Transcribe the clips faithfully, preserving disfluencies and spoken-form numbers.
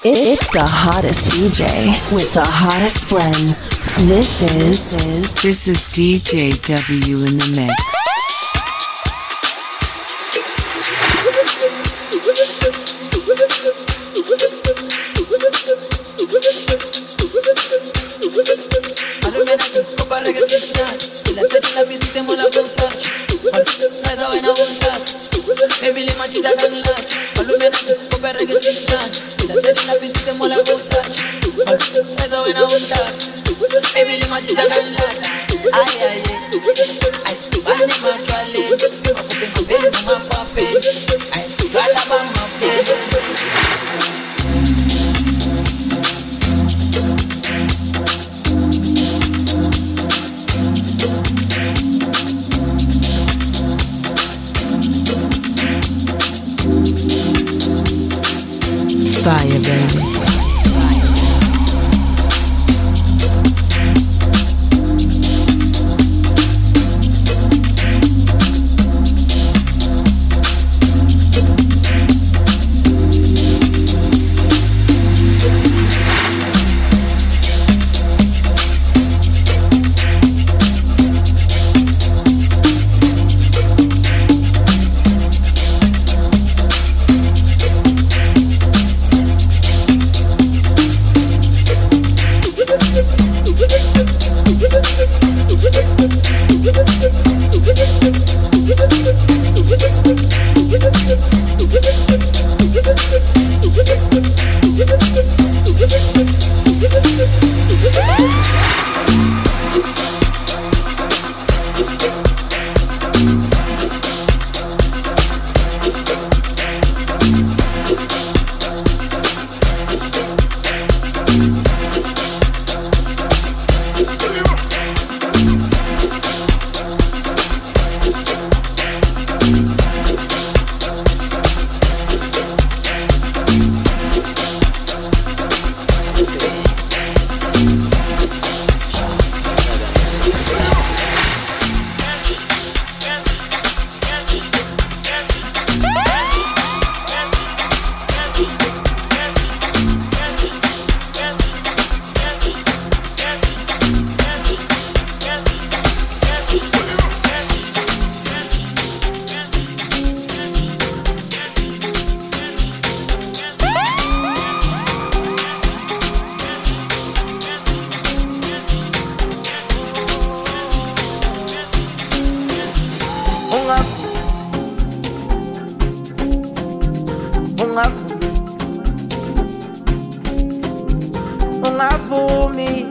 It's the hottest D J with the hottest friends. This is this is D J W in the mix. Fire, baby. Ungavumi,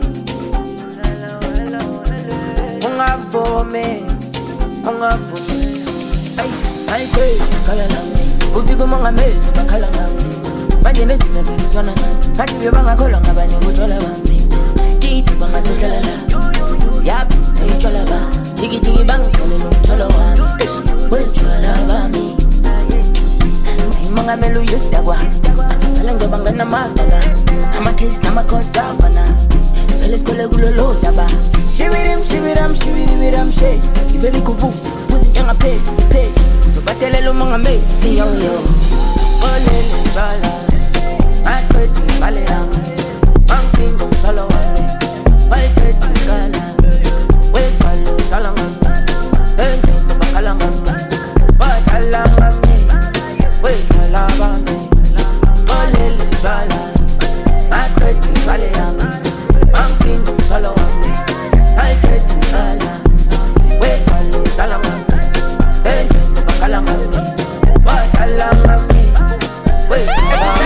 ungavumi, ungavumi. Ay, ay, hey, kala lami. Ufika mongameli bakhala ngami. Manje nezitha seziswana nami. Ngathi bebangakholwa ngabani ukuthola bami. Kithi bangasodlala la. Yap, ayithola ba. Jiki jiki bangithole nomtholo wami. Wethola bami. Mongameli uyisdakwa. Ngale ngizoba ngana magala. Amakhisi namakhosavana. Vele sikole kulolo daba. Shivirim shiviram shiviriviram she. Iveli kubu isipusi njengaphe phe. Sobathelele umongameli yo yo. Olele bala. Aqedwe bale yami. Angiphinga umtholo wami. Bayithethe ikala. Wethwalo dala ngami. Engento bakhala ngami. Bakhala ngami. Wethwala bami. Olele bala. Aqedwe bale yami. Angiphinga umtholo wami. Bayithethe ikala. Wethwalo dala ngami. Engento bakhala ngami. Bakhala ngami. Wethwala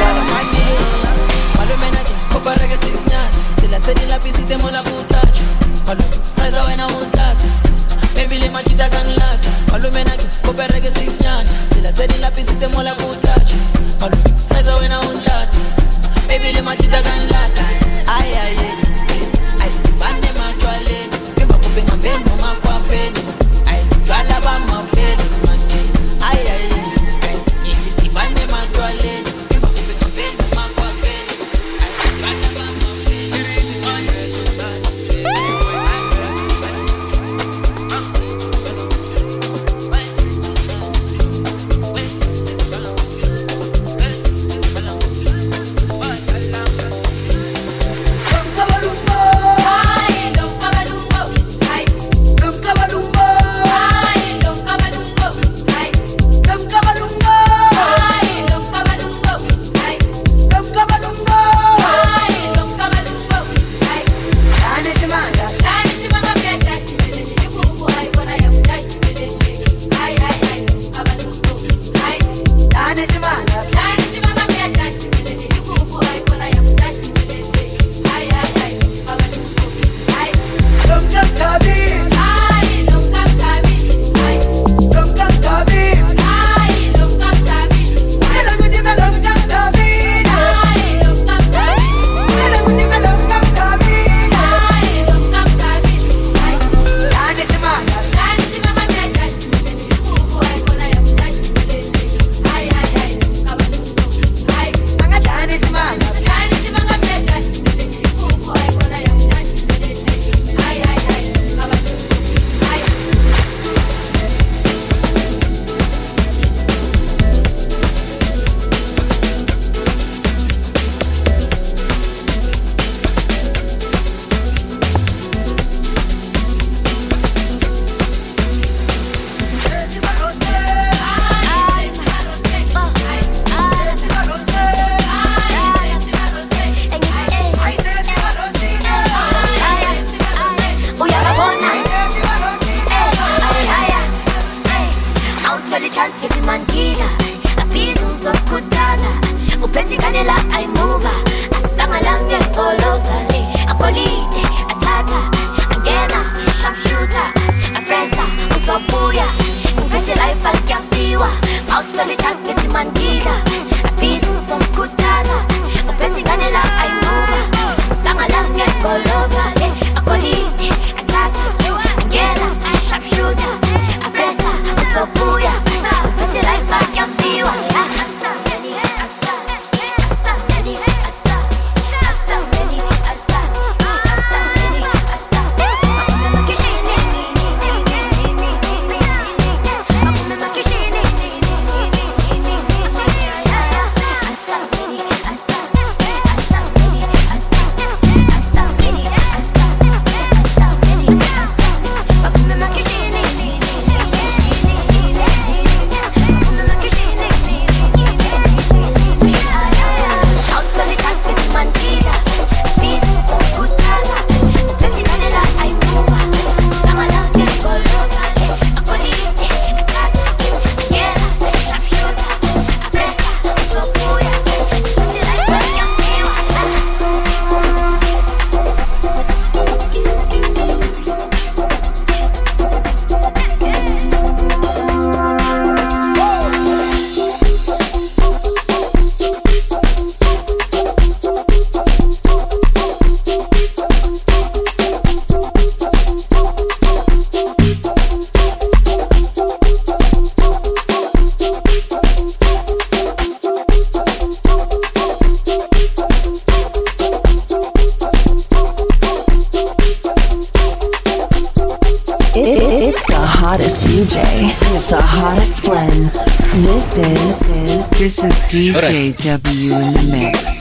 D J with the hottest friends. This is, is This is D J W in the mix.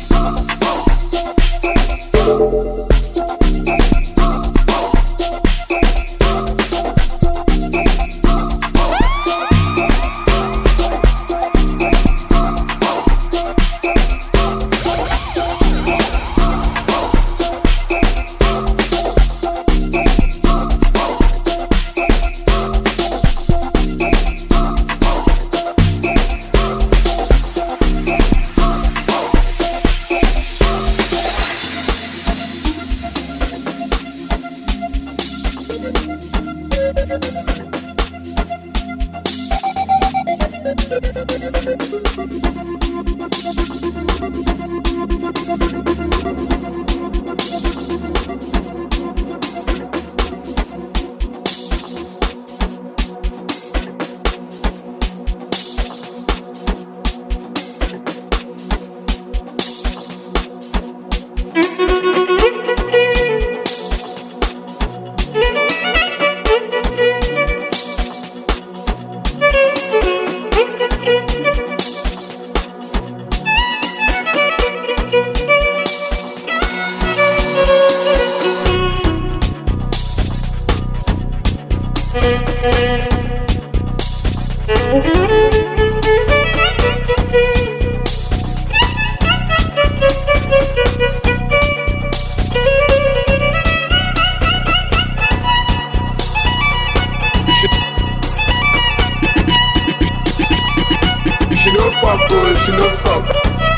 Fuck she no suck.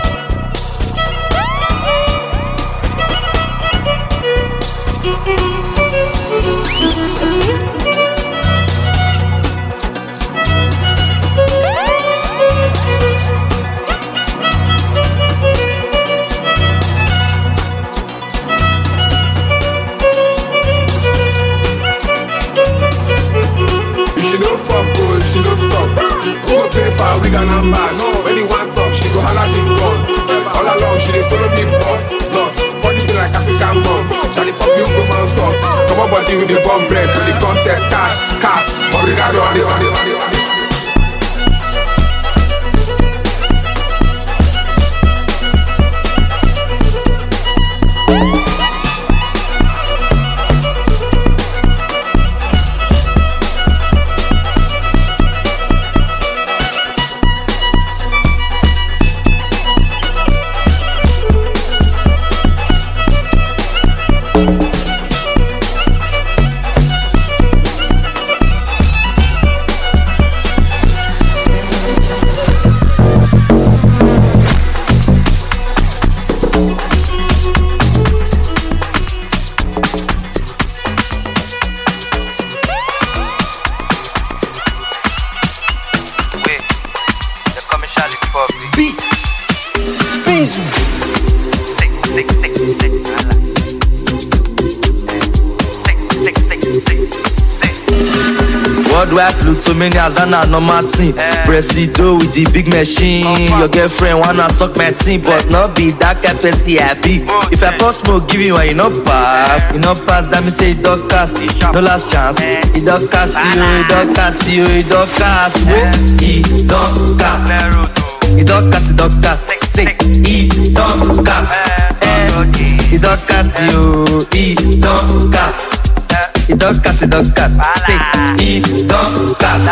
She no suck. Who go pay for a wig and a bag? When he wants up, she go holla big gun. All along, she dey follow me boss. Lost, punish me like African bomb. Charlie pop you go man toss. Come on body with the bomb bread for the contest. Cash, cash, obrigado, on the, on the, on the, on the. Worldwide Plutomanias, that na normal thing. Presido with the big machine. Your girlfriend wanna suck my team, but not be that kind of person I be. If I pass smoke, give you one, you not pass. You not pass, that me say it don't cast. No last chance. It don't cast you, it don't cast you, it don't cast. Wait, it don't cast. It don't cast, it don't cast. Say, it don't cast. It don't cast you, it don't cast. It don't cast, it don't cast. Say, it don't cast.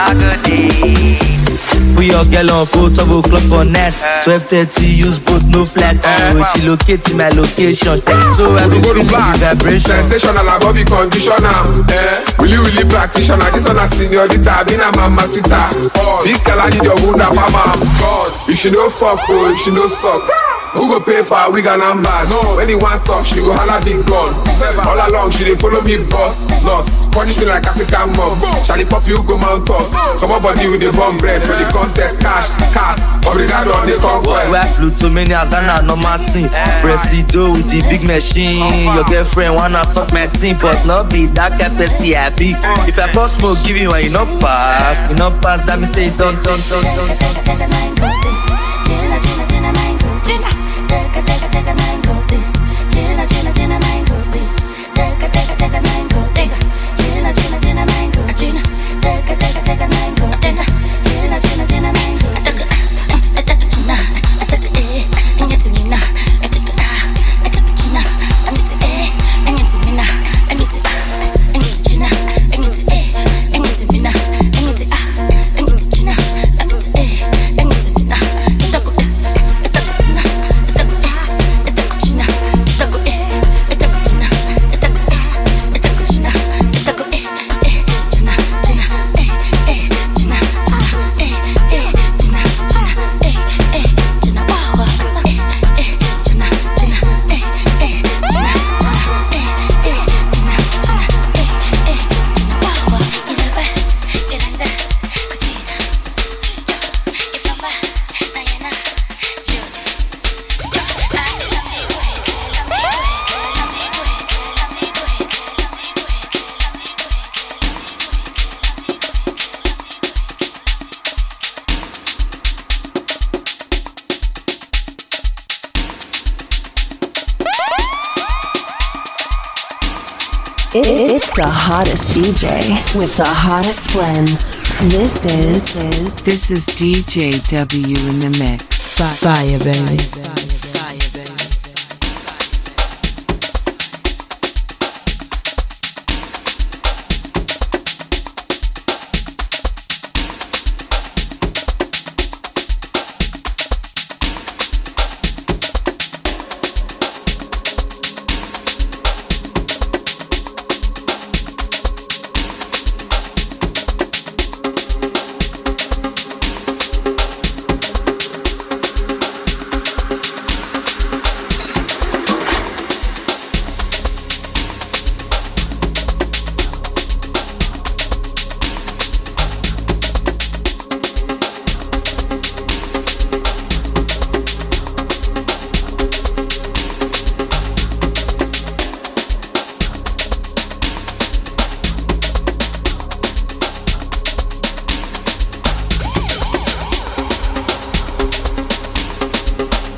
We all get on full twelve o'clock for net. twelve thirty, use both, no flat. So she locate in my location. So I go to back. Vibration. Sensational, above the conditioner. Eh, really, really practitioner. This one a senior dita, been a mama sita. Big kala need your wound up, mama. God, if she no fuck, oh, if she no suck. Who go pay for a wig and a bag? No. When he wants up, she go holla big gun. All along, she dey follow me boss. Lost, punish me like African mom. Charlie pop you go mount toss. Come on body with the bomb bread for the contest. Cash, cash, obrigado on the conquest. Worldwide Plutomanias, that na normal thing. Presido with the big machine. Your girlfriend wanna suck my team, but not be that kind of person I be. If I pass smoke, give you one, you not pass. You not pass, that me say don't, don't, don't, don't, don't. It's the hottest D J with the hottest friends. This is This is D J W in the mix. Fire, baby.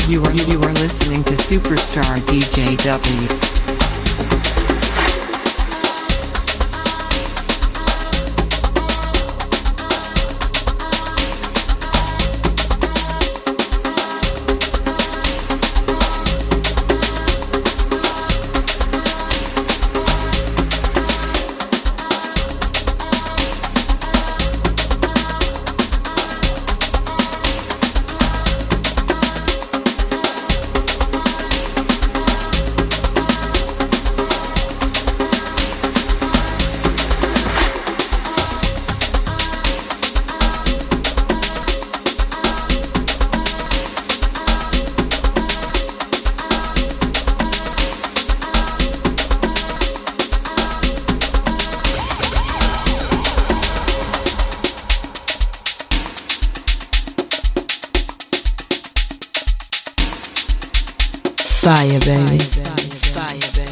You are, you are listening to Superstar D J W. Fire, baby. Fire, baby.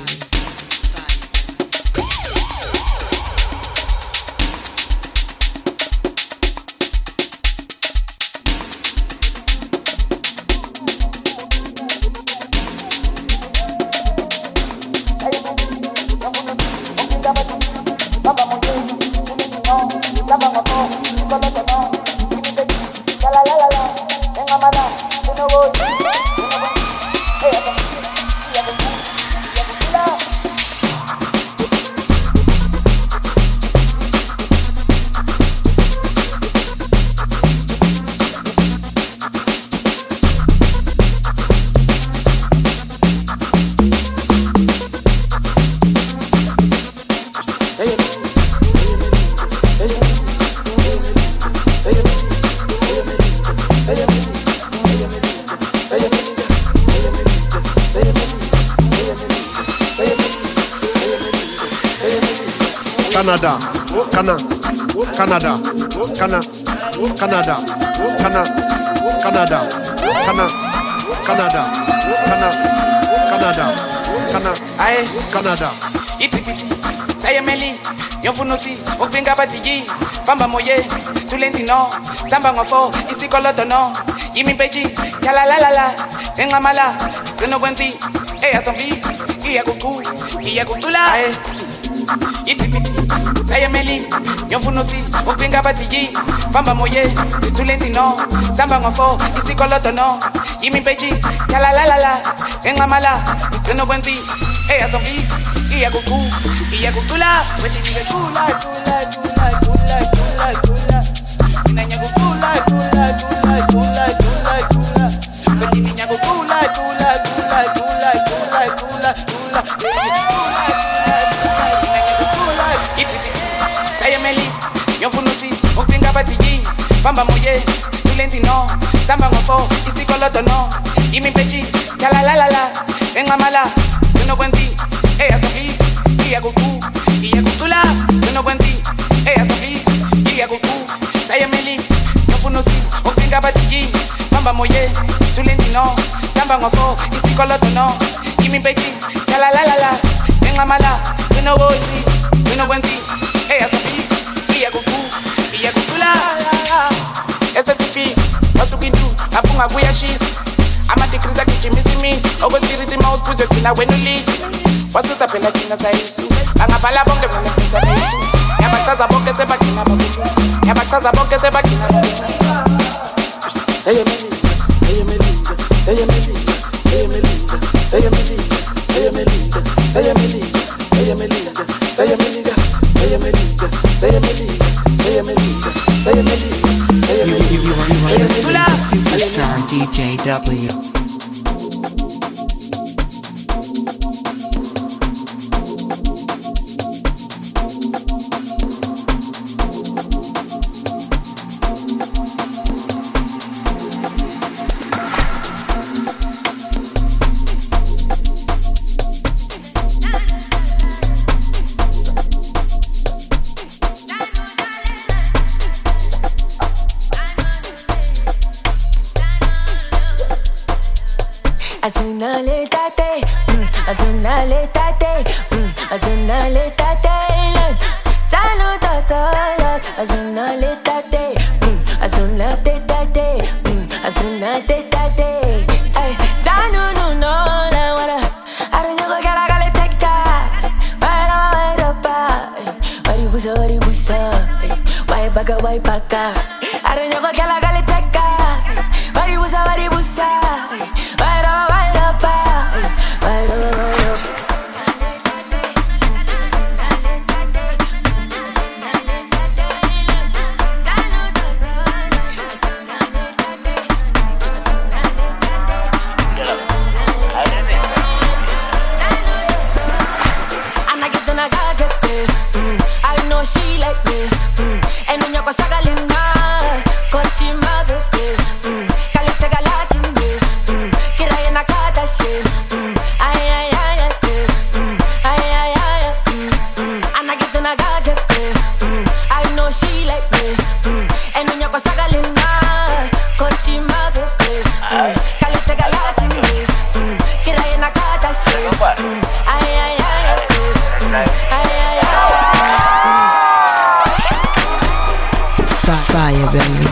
Canada, Cana, Canada, Cana, Canada, Cana, Canada, Cana, Canada, Cana, Canada, Cana, Aye, Canada. Itipiti, Sayameli, Yofunosi, Opinga Batiji, Bamba Moye, Tulentino, Samba Ngofo, Isikoloto no, Yimi Peji, Yala la la la, Engamala, Renogwanti, Eya Zombie, Iya Kuku, Iya Kutula, Aye. Itipiti, Sayameli, Yofunosi, Opinga Batiji, Bamba Moye, Tulentino, Samba Ngofo, Isikoloto no, Yimi Peji, Yala la la la, Engamala, Renogwanti, Eya Zombie, Iya Kuku, Iya Kutula, Wetini Kula, Kula, Kula, Kula, Kula, Kula, Nanya Kula, Kula, Kula, Kula, Kula, Kula, Wetini Kula, Kula, Kula, Kula, Kula, Kula, Kula, Kula, Itipiti, Sayameli, Yofunosi, Opinga Batiji, Bamba Moye, Tulentino, Samba Ngofo, Isikoloto no, Yimi Peji, Yala la la la, Engamala, Renogwanti, Eya Zombie, Iya Kuku, Iya Kutula, Renogwanti, Eya Zombie, Iya Kuku, Sayameli, Yofunosi, Opinga Batiji, Bamba Moye, Tulentino, Samba Ngofo, Isikoloto no, Yimi Peji, Yala la la la, Engamala, Renogwanti, Renogwanti, Eya Zombie, Iya Kuku, Iya Kutula, S F P, Wasukidu, Apunga Guya Cheese, Amatikriza Kichimizimi, Ogo Spirit Mouth, put your killer when you lead. Wasusa pela kina saisu, angapala bonke mene pita naisu. Yabakaza bonke seba kina babutu, Yabakaza bonke seba kina babutu. Say a melinga, say a melinga, say a melinga, say a melinga, say a melinga, say a melinga, say a melinga, say a melinga, say a melinga, say a melinga, say a melinga, say a melinga, say a melinga, say a melinga. You are listening to Superstar D J W. Azuna le tate, azuna le tate, azuna le tate, talo tata, azuna le tate, azuna te tate, azuna te tate, ay, vai pra cá. Aranha com aquela galeteca. Vai bucha, vai bucha. Vai dar, vai dar pá. Vai dar, vai dar. She like me, mm. And unya kwa sagalina, cause she mother me, mm. Kale segalati me, mm. Kira yena kata she, mm. Ay ay ay ay, mm. Ay ay ay, mm. Ana get na gaje, mm. I know she like me, mm. And unya kwa sagalina, cause she mother me, mm. Kale segalati me, mm. Kira yena kata she, mm. Ay ay ay, mm. Ay ay ay. Fire, baby.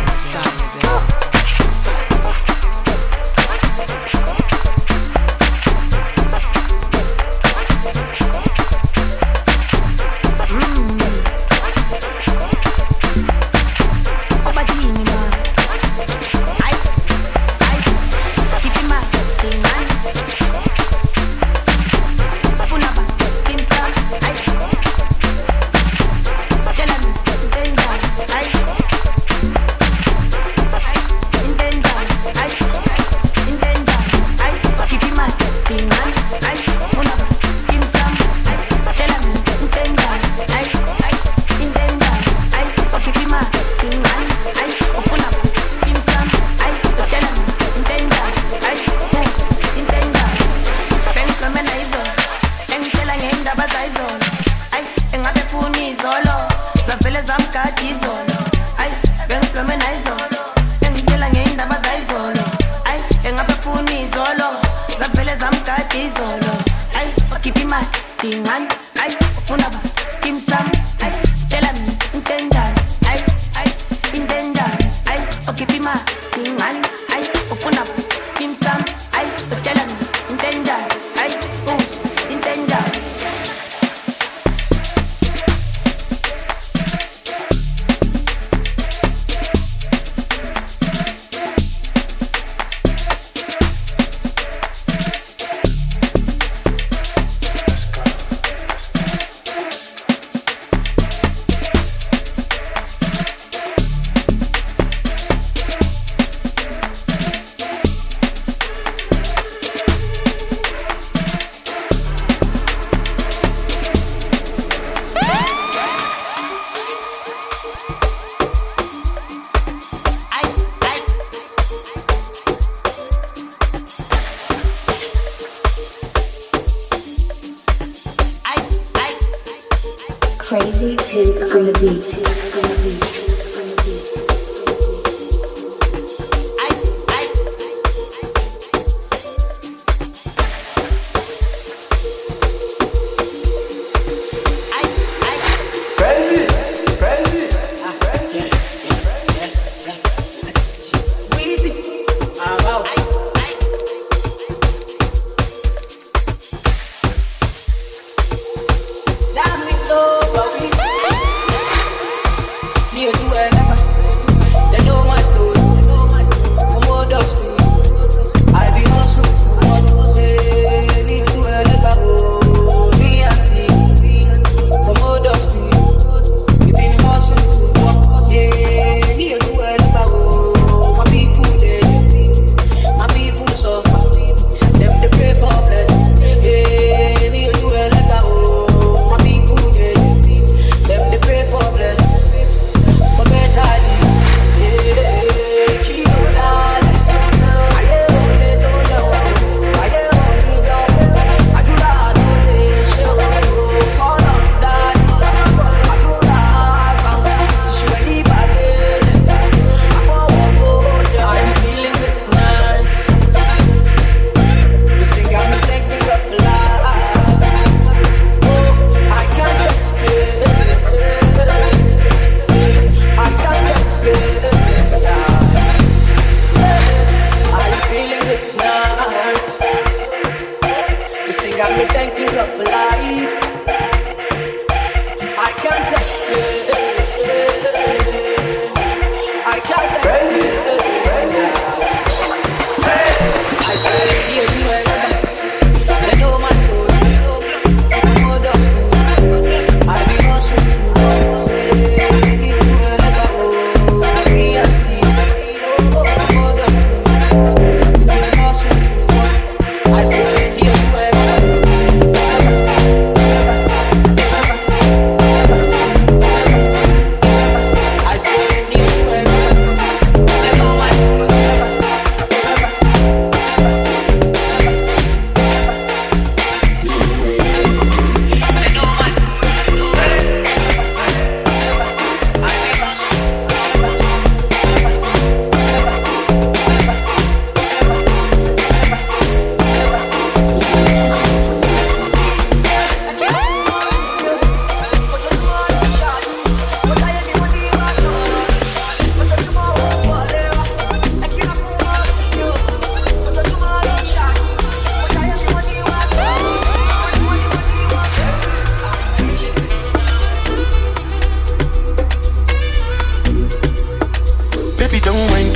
Crazy tunes on the beat.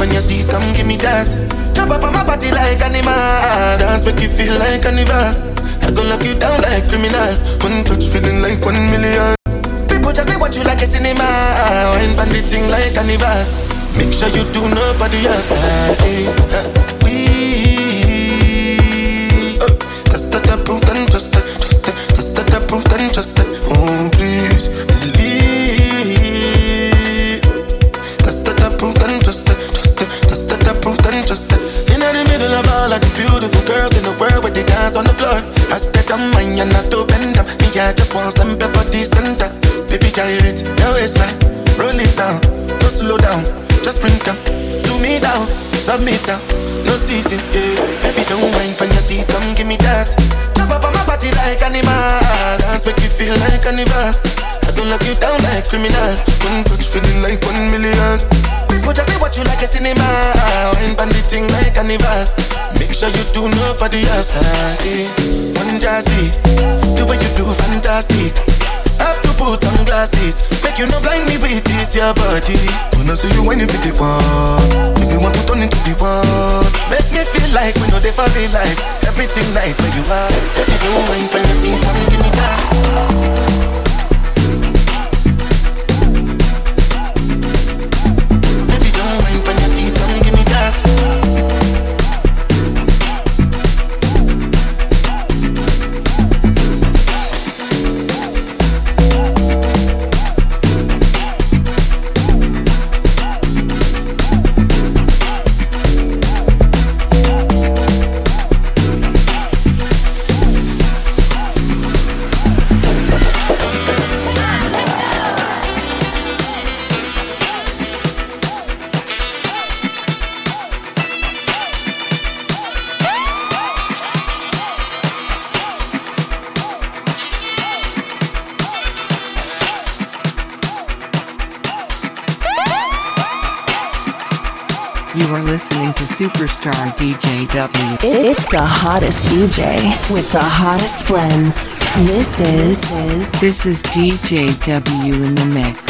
when you see, come give me that. Jump up on my body like animal. Dance make you feel like carnival. I go lock you down like criminal. One touch feeling like one million. People just they watch you like a cinema. Wine bandit thing like carnival. Make sure you do nobody else. Hey, uh, we uh, just that approved and trust that, trust that, just that approved and trust that. Oh please believe. Just that approved and trust that, trust that, just that approved and trust that. In the middle of all of the beautiful girls in the world with the dance on the floor. I said I'm mine, you're not to bend up. Me I just want some pepper center. Baby gyrate, your waistline, roll it down, don't slow down. Just bring come, do me down, submit down, no teasing, yeah. Baby don't mind when you see, come give me that. Jump up on my body like animal. Dance make you feel like carnival. I don't lock you down like criminal. One touch feeling like one million. People just say what you like a cinema. Wine bandit thing like carnival. Make sure you do nobody else. Hey, one jazzy, the way you do fantastic. Have to put on glasses. Make you no blind me with this your body. When I see you when you fit the one, if you want to turn into the one, make me feel like we know they for real life. Everything nice where you are. Baby don't mind when you see, come give me that. Baby don't mind when you see, come give me that. You are listening to Superstar D J W. It's the hottest D J with the hottest friends. This is This is D J W in the mix.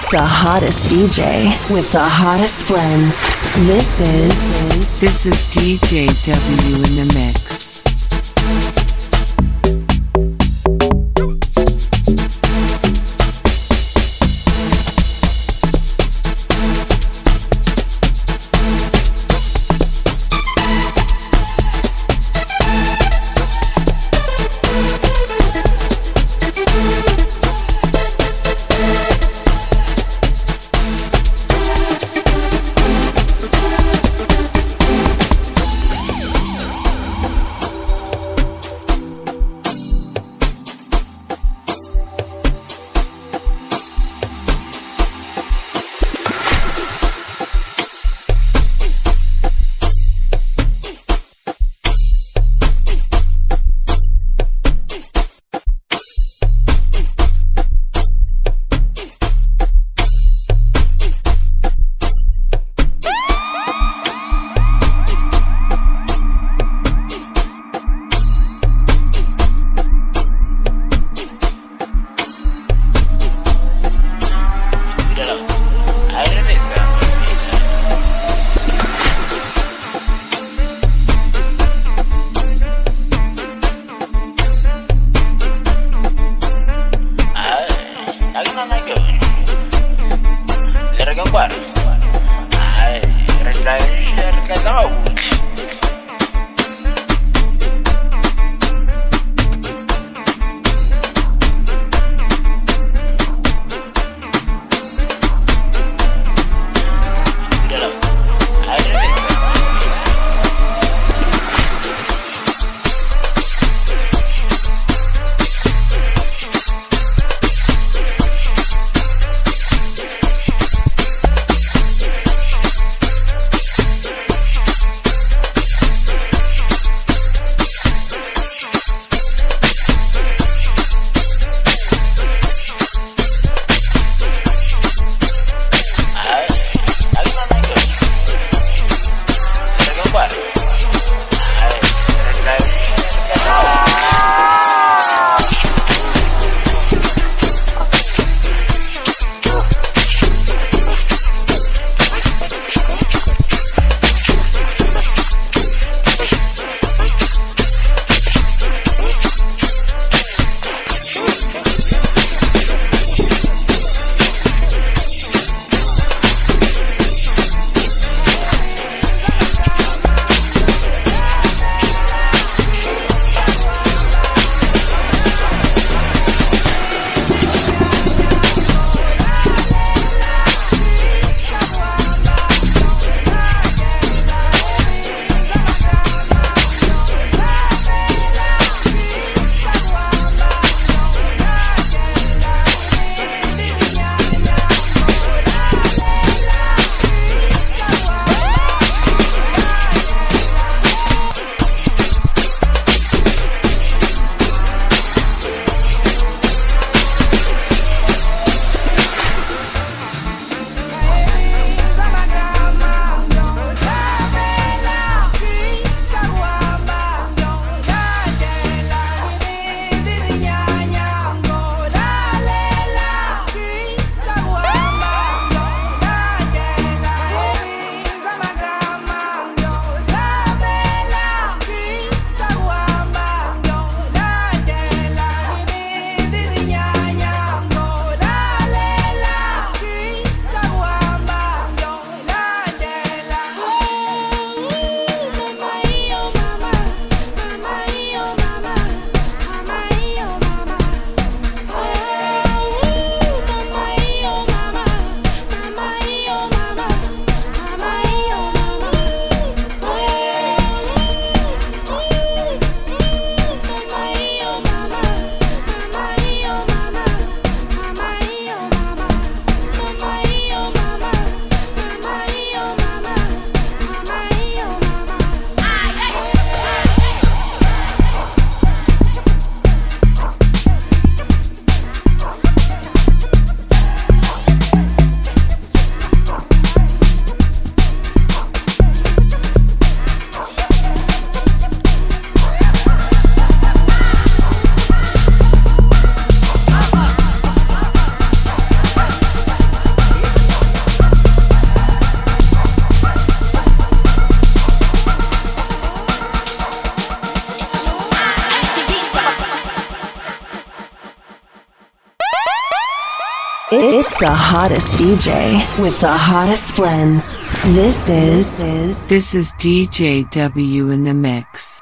It's the hottest D J with the hottest blends. This is... This is D J W in the mix. It's the hottest D J with the hottest friends. This is This is D J W in the mix.